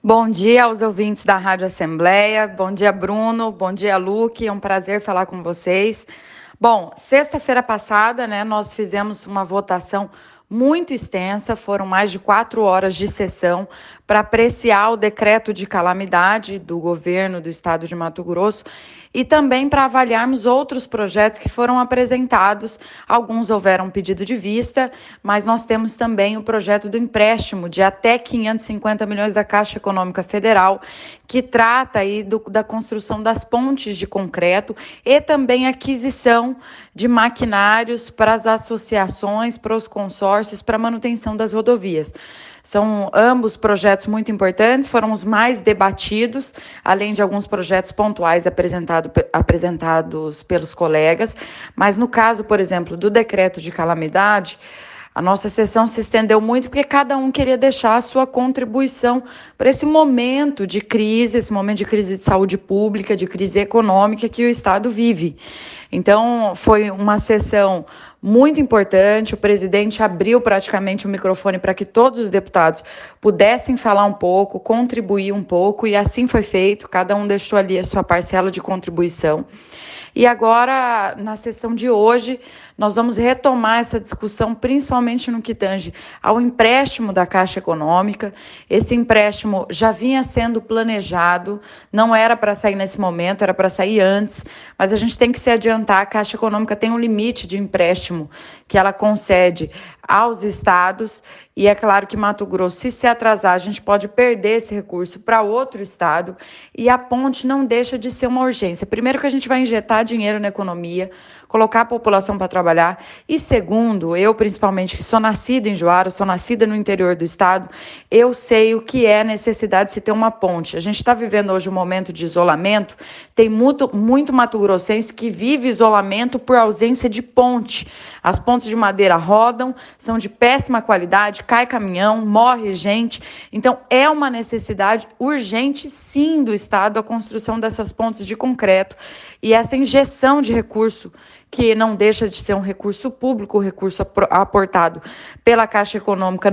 Bom dia aos ouvintes da Rádio Assembleia. Bom dia, Bruno. Bom dia, Luque. É um prazer falar com vocês. Bom, sexta-feira passada, nós fizemos uma votação muito extensa, foram mais de 4 horas de sessão para apreciar o decreto de calamidade do governo do estado de Mato Grosso e também para avaliarmos outros projetos que foram apresentados. Alguns houveram pedido de vista, mas nós temos também o projeto do empréstimo de até 550 milhões da Caixa Econômica Federal, que trata aí da construção das pontes de concreto e também aquisição de maquinários para as associações, para os consórcios, para a manutenção das rodovias. São ambos projetos muito importantes, foram os mais debatidos, além de alguns projetos pontuais apresentados pelos colegas. Mas no caso, por exemplo, do decreto de calamidade, a nossa sessão se estendeu muito porque cada um queria deixar a sua contribuição para esse momento de crise de saúde pública, de crise econômica que o Estado vive. Então, foi uma sessão muito importante. O presidente abriu praticamente o microfone para que todos os deputados pudessem falar um pouco, contribuir um pouco, e assim foi feito. Cada um deixou ali a sua parcela de contribuição. E agora, na sessão de hoje, nós vamos retomar essa discussão, principalmente no que tange ao empréstimo da Caixa Econômica. Esse empréstimo já vinha sendo planejado, não era para sair nesse momento, era para sair antes, mas a gente tem que se adiantar. A Caixa Econômica tem um limite de empréstimo que ela concede aos estados, e é claro que Mato Grosso, se atrasar, a gente pode perder esse recurso para outro estado, e a ponte não deixa de ser uma urgência. Primeiro, que a gente vai injetar dinheiro na economia, colocar a população para trabalhar, e segundo, eu principalmente, que sou nascida em Juara, sou nascida no interior do estado, eu sei o que é a necessidade de se ter uma ponte. A gente está vivendo hoje um momento de isolamento, tem muito mato-grossense que vive isolamento por ausência de ponte. As pontes de madeira rodam, são de péssima qualidade, cai caminhão, morre gente. Então, é uma necessidade urgente, sim, do Estado a construção dessas pontes de concreto e essa injeção de recurso, que não deixa de ser um recurso público, recurso aportado pela Caixa Econômica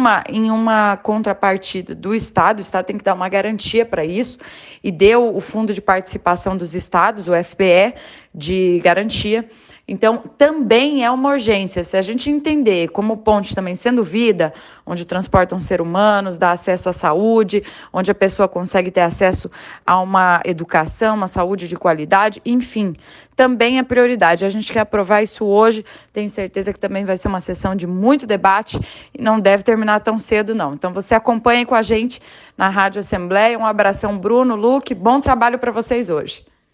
em uma contrapartida do Estado. O Estado tem que dar uma garantia para isso, e deu o Fundo de Participação dos Estados, o FPE, de garantia. Então, também é uma urgência. Se a gente entender como ponte também sendo vida, onde transportam seres humanos, dá acesso à saúde, onde a pessoa consegue ter acesso a uma educação, uma saúde de qualidade, enfim, também é prioridade. A gente quer aprovar isso hoje, tenho certeza que também vai ser uma sessão de muito debate e não deve terminar tão cedo, não. Então, você acompanha com a gente na Rádio Assembleia. Um abração, Bruno, Luque, bom trabalho para vocês hoje.